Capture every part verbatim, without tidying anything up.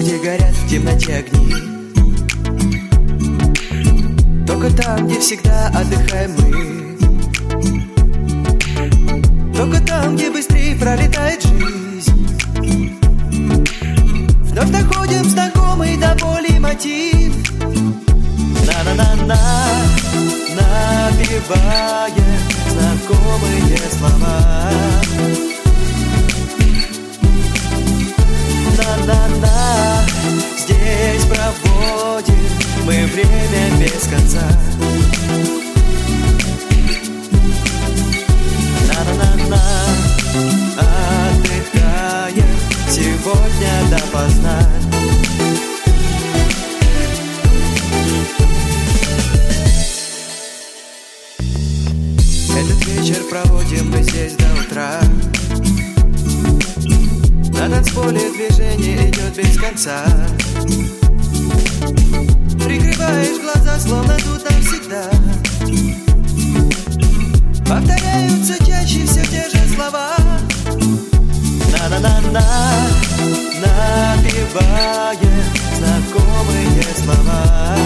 где горят в темноте огни. Только там, где всегда отдыхаем мы. Только там, где быстрее пролетает жизнь. Вновь находим знакомый до боли мотив. На-на-на-на, напевая знакомые слова. На-на-на, здесь проводим мы время без конца. На-на-на-на, отдыхаем сегодня допоздна. Этот вечер проводим мы здесь до утра. На танцполе движение идет без конца. Прикрываешь глаза, словно тут навсегда. Повторяются чаще все те же слова. На-на-на-на, напевая знакомые слова.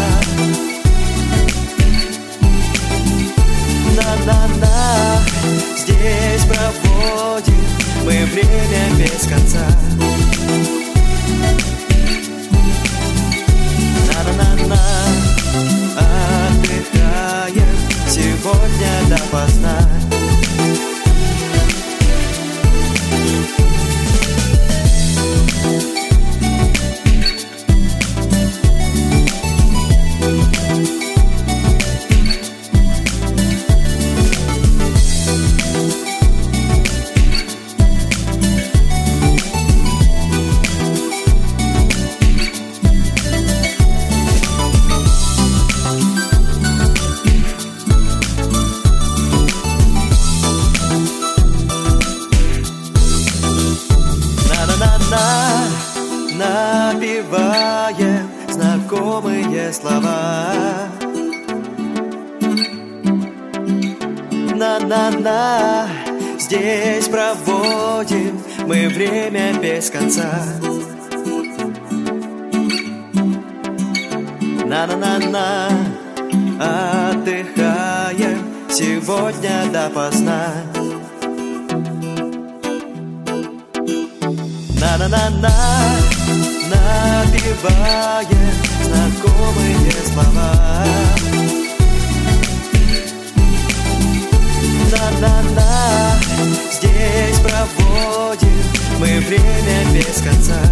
На-на-на, здесь проводим мы время без конца. На-на-на-на, отдыхаем сегодня допоздна. Напеваем знакомые слова. На-на-на, здесь проводим мы время без конца. На-на-на-на, отдыхаем сегодня допоздна. На-на-на-на, напевая знакомые слова. На-на-на, здесь проводим мы время без конца.